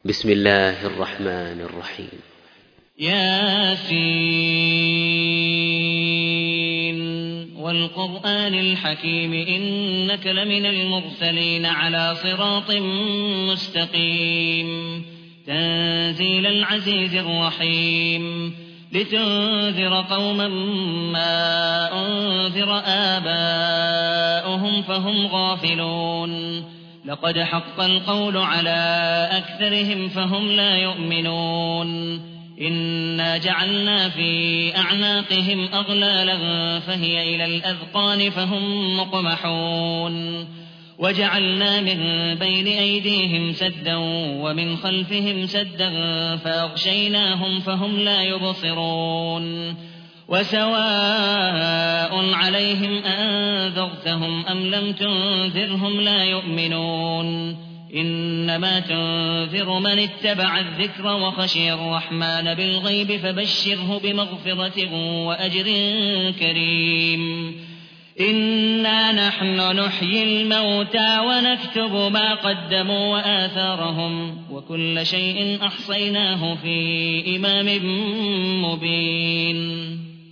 بسم الله الرحمن الرحيم. ياسين والقرآن الحكيم إنك لمن المرسلين على صراط مستقيم تنزيل العزيز الرحيم لتنذر قوما ما أنذر آباؤهم فهم غافلون لقد حق القول على أكثرهم فهم لا يؤمنون إنا جعلنا في أعناقهم أغلالا فهي إلى الأذقان فهم مقمحون وجعلنا من بين أيديهم سدا ومن خلفهم سدا فأغشيناهم فهم لا يبصرون وسواء عليهم أنذرتهم أم لم تنذرهم لا يؤمنون إنما تنذر من اتبع الذكر وخشي الرحمن بالغيب فبشره بمغفرة وأجر كريم إنا نحن نحيي الموتى ونكتب ما قدموا وآثارهم وكل شيء أحصيناه في إمام مبين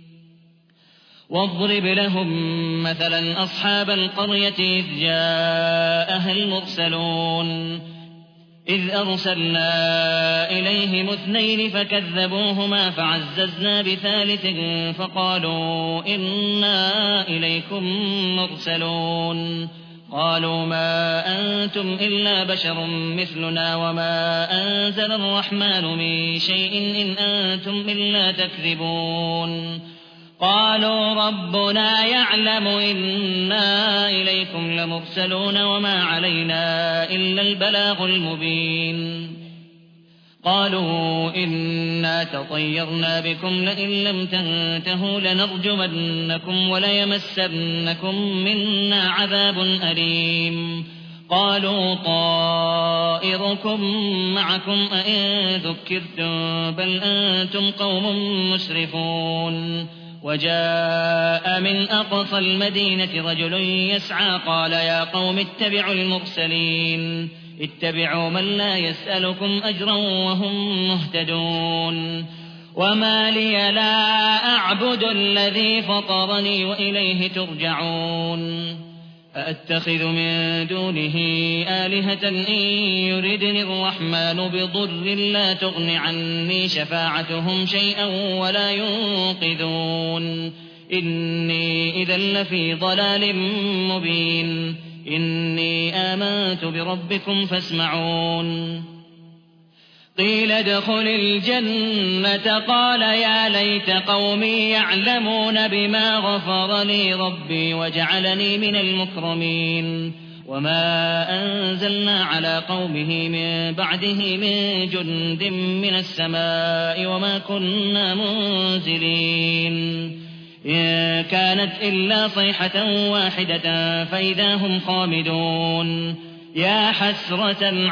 واضرب لهم مثلا أصحاب القرية إذ جاءها المرسلون إذ أرسلنا إليهم 2 فكذبوهما فعززنا بثالث فقالوا إنا إليكم مرسلون قالوا ما أنتم إلا بشر مثلنا وما أنزل الرحمن من شيء إن أنتم إلا تكذبون قالوا ربنا يعلم إنا إليكم لمرسلون وما علينا إلا البلاغ المبين قالوا إنا تطيرنا بكم لئن لم تنتهوا لنرجمنكم وليمسنكم منا عذاب أليم قالوا طائركم معكم أئن ذكرتم بل أنتم قوم مسرفون وجاء من أقصى المدينة رجل يسعى قال يا قوم اتبعوا المرسلين اتبعوا من لا يسألكم أجرا وهم مهتدون وما لي لا أعبد الذي فطرني وإليه ترجعون أأتخذ من دونه آلهة إن يردني الرحمن بضر لا تغن عني شفاعتهم شيئا ولا ينقذون إني إذا لفي ضلال مبين إني آمنت بربكم فاسمعون قيل ادخل الجنة قال يا ليت قومي يعلمون بما غفر لي ربي وجعلني من المكرمين وما أنزلنا على قومه من بعده من جند من السماء وما كنا منزلين إن كانت إلا صيحة واحدة فإذا هم خامدون يا حسرة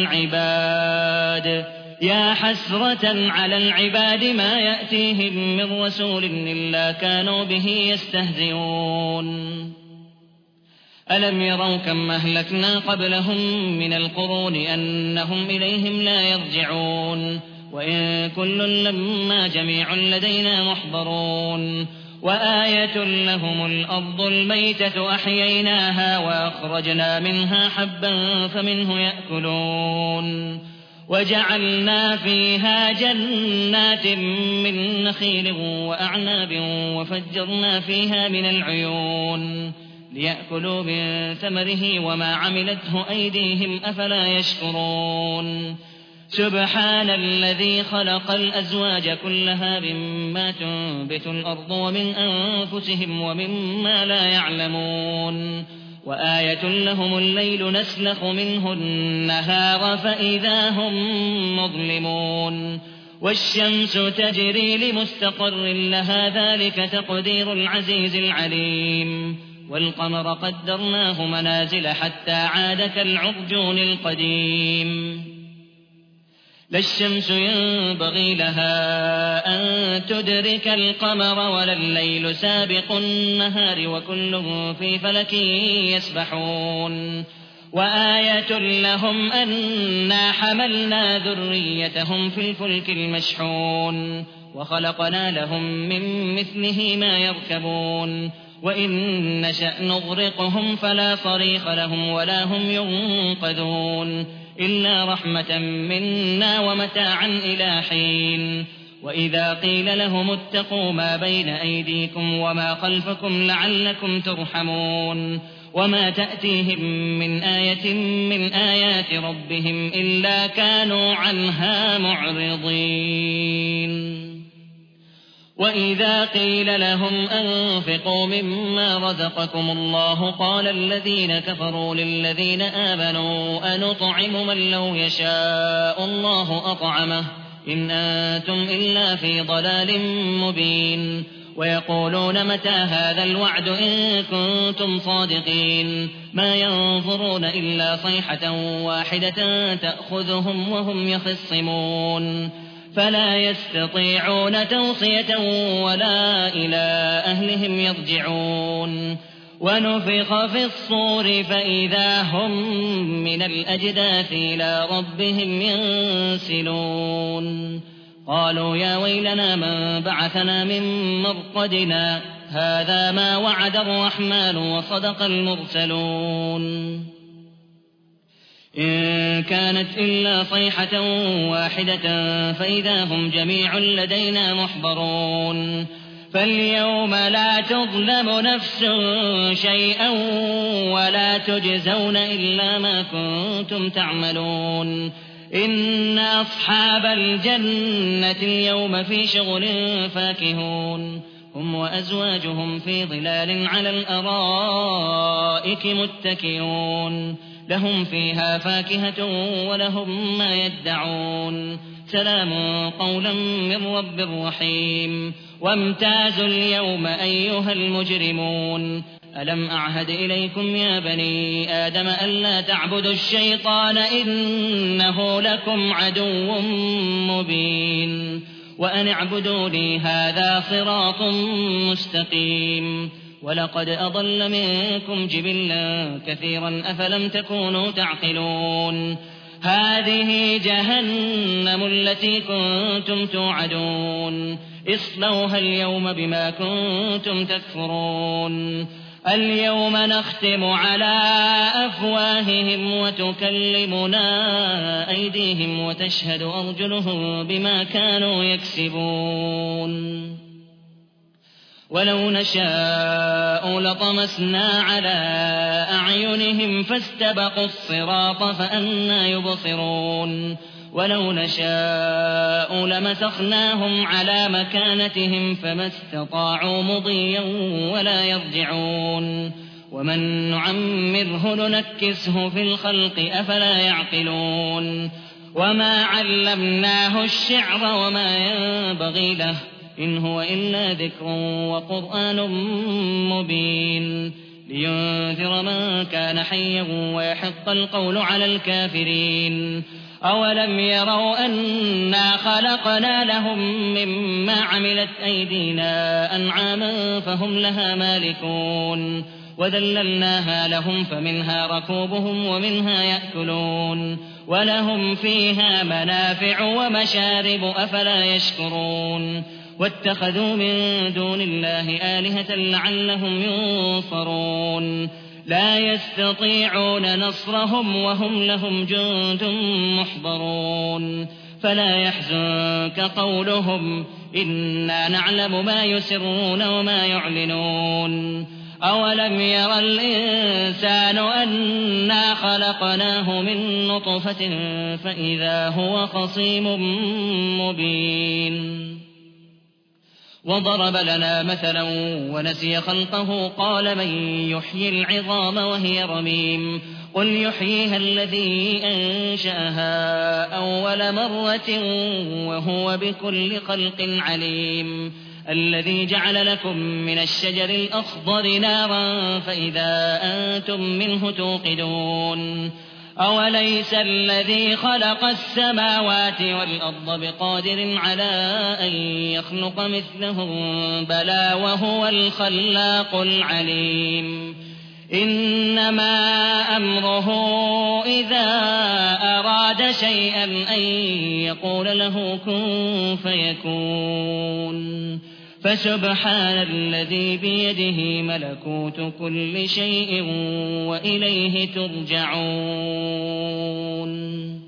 على العباد ما يأتيهم من رسول إلا كانوا به يستهزئون ألم يروا كم أهلكنا قبلهم من القرون أنهم إليهم لا يرجعون وإن كل لما جميع لدينا محضرون وآية لهم الأرض الميتة أحييناها وأخرجنا منها حبا فمنه يأكلون وجعلنا فيها جنات من نخيل وأعناب وفجرنا فيها من العيون ليأكلوا من ثمره وما عملته أيديهم أفلا يشكرون سبحان الذي خلق الأزواج كلها مما تنبت الأرض ومن أنفسهم ومما لا يعلمون وآية لهم الليل نسلخ منه النهار فإذا هم مظلمون والشمس تجري لمستقر لها ذلك تقدير العزيز العليم والقمر قدرناه منازل حتى عاد كالعرجون القديم لا الشمس ينبغي لها أن تدرك القمر ولا الليل سابق النهار وكل في فلك يسبحون وآية لهم أنا حملنا ذريتهم في الفلك المشحون وخلقنا لهم من مثله ما يركبون وإن نشأ نغرقهم فلا صريخ لهم ولا هم ينقذون إلا رحمة منا ومتاعا إلى حين وإذا قيل لهم اتقوا ما بين أيديكم وما خلفكم لعلكم ترحمون وما تأتيهم من آية من آيات ربهم إلا كانوا عنها معرضين وإذا قيل لهم أنفقوا مما رزقكم الله قال الذين كفروا للذين آمنوا أنطعم من لو يشاء الله أطعمه إن أنتم إلا في ضلال مبين ويقولون متى هذا الوعد إن كنتم صادقين ما ينظرون إلا صيحة واحدة تأخذهم وهم يخصمون فلا يستطيعون توصية ولا إلى أهلهم يرجعون ونفخ في الصور فإذا هم من الأجداث إلى ربهم ينسلون قالوا يا ويلنا من بعثنا من مرقدنا هذا ما وعد الرحمن وصدق المرسلون إن كانت إلا صيحة واحدة فإذا هم جميع لدينا محضرون فاليوم لا تظلم نفس شيئا ولا تجزون إلا ما كنتم تعملون إن أصحاب الجنة اليوم في شغل فاكهون هم وأزواجهم في ظلال على الأرائك متكئون لهم فيها فاكهة ولهم ما يدعون سلام قولا من رب رحيم وامتازوا اليوم أيها المجرمون ألم أعهد إليكم يا بني آدم ألا تعبدوا الشيطان إنه لكم عدو مبين وأن اعبدوني هذا صراط مستقيم ولقد أضل منكم جبلا كثيرا أفلم تكونوا تعقلون هذه جهنم التي كنتم توعدون اصلوها اليوم بما كنتم تكفرون اليوم نختم على أفواههم وتكلمنا أيديهم وتشهد أرجلهم بما كانوا يكسبون ولو نشاء لطمسنا على أعينهم فاستبقوا الصراط فأنى يبصرون ولو نشاء لمسخناهم على مكانتهم فما استطاعوا مضيا ولا يرجعون ومن نعمره ننكسه في الخلق أفلا يعقلون وما علمناه الشعر وما ينبغي له إن هو إلا ذكر وقرآن مبين لينذر من كان حيا ويحق القول على الكافرين أولم يروا أنا خلقنا لهم مما عملت أيدينا أنعاما فهم لها مالكون وذللناها لهم فمنها ركوبهم ومنها يأكلون ولهم فيها منافع ومشارب أفلا يشكرون واتخذوا من دون الله آلهة لعلهم ينصرون لا يستطيعون نصرهم وهم لهم جند محضرون فلا يحزنك قولهم إنا نعلم ما يسرون وما يعلنون أولم ير الإنسان أنا خلقناه من نطفة فإذا هو خصيم مبين وضرب لنا مثلا ونسي خلقه قال من يحيي العظام وهي رميم قل يحييها الذي أنشأها أول مرة وهو بكل خلق عليم الذي جعل لكم من الشجر الأخضر نارا فإذا أنتم منه توقدون أوليس الذي خلق السماوات والأرض بقادر على أن يخلق مثلهم بلى وهو الخلاق العليم إنما أمره إذا أراد شيئا أن يقول له كن فيكون فسبحان الذي بيده ملكوت كل شيء وإليه ترجعون